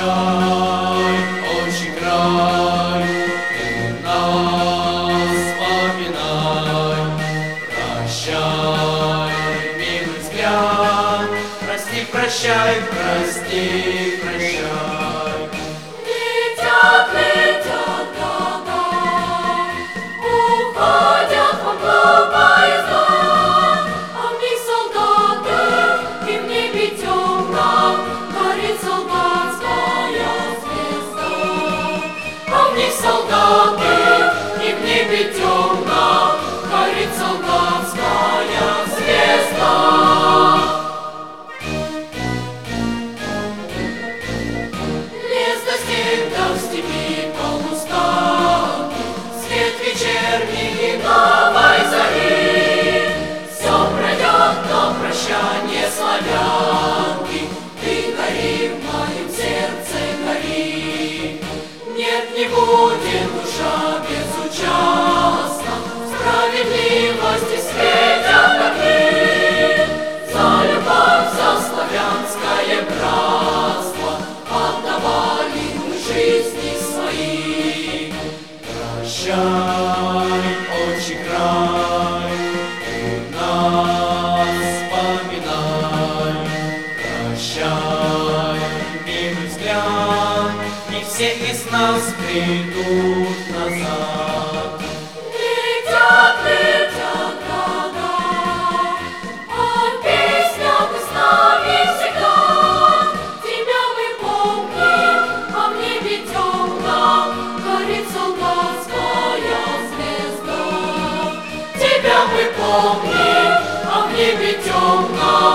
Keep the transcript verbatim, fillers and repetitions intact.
Прощай, отчий край, ты нас поминай. Прощай, милый взгляд, прости, прощай, прости, прощай. Летят, летят года, уходят во мглу поезда, а в них солдаты, и в небе темном горит солдатская звезда. А в них солдаты, и в небе темном горит солдатская звезда. Лес достиг до степи полуста, свет вечерний новой зари. Все пройдет, но прощание славянки, ты гори в моем сердце, гори. Нет, не будет душа безучастна, справедливости светят огни. За любовь, за славянское братство отдавали мы жизни свои. Прощай, отчий край, ты нас поминай. Прощай, милый взгляд, и все из нас придут назад. Летят, летят года, а песня ты с нами всегда. Тебя мы помним, а в небе темном горит солдатская звезда. Тебя мы помним, а в небе темном